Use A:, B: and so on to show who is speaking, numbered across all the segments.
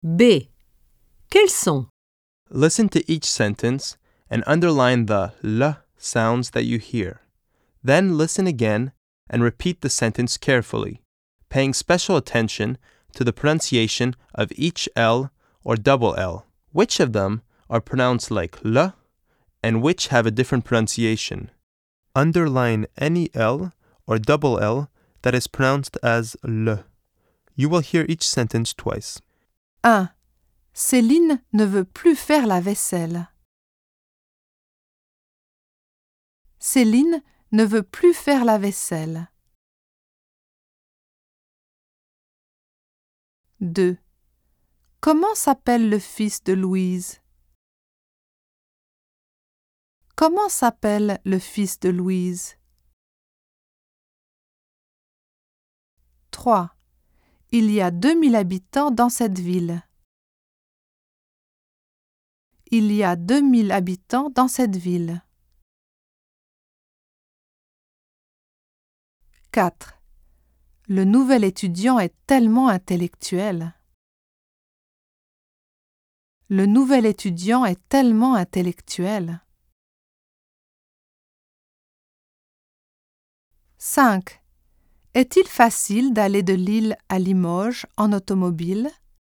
A: B. Quels sont?
B: Listen to each sentence and underline the l sounds that you hear. Then listen again and repeat the sentence carefully, paying special attention to the pronunciation of each L or double L. Which of them are pronounced like l and which have a different pronunciation? Underline any L or double L that is pronounced as l. You will hear each sentence twice.
C: 1. Céline ne veut plus faire la vaisselle. Céline ne veut plus faire la vaisselle. 2. Comment s'appelle le fils de Louise? Comment s'appelle le fils de Louise? 3. Il y a 2000 habitants dans cette ville. Il y a 2000 habitants dans cette ville. 4. Le nouvel étudiant est tellement intellectuel. Le nouvel étudiant est tellement intellectuel. 5. Est-il facile d'aller de Lille à Limoges en automobile?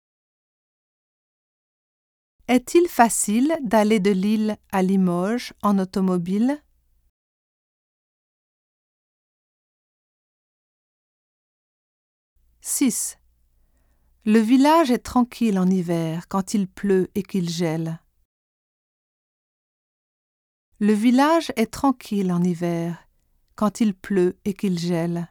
C: Est-il facile d'aller de Lille à Limoges en automobile? 6. Le village est tranquille en hiver quand il pleut et qu'il gèle. Le village est tranquille en hiver quand il pleut et qu'il gèle.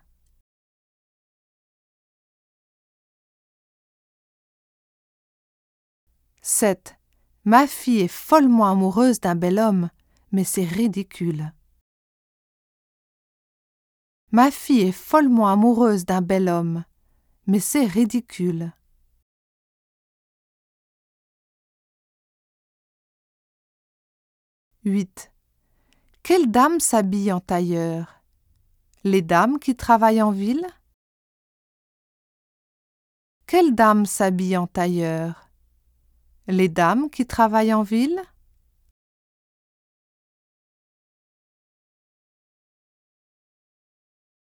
C: 7. Ma fille est follement amoureuse d'un bel homme, mais c'est ridicule. Ma fille est follement amoureuse d'un bel homme, mais c'est ridicule. 8. Quelle dame s'habille en tailleur? Les dames qui travaillent en ville? Quelle dame s'habille en tailleur? Les dames qui travaillent en ville?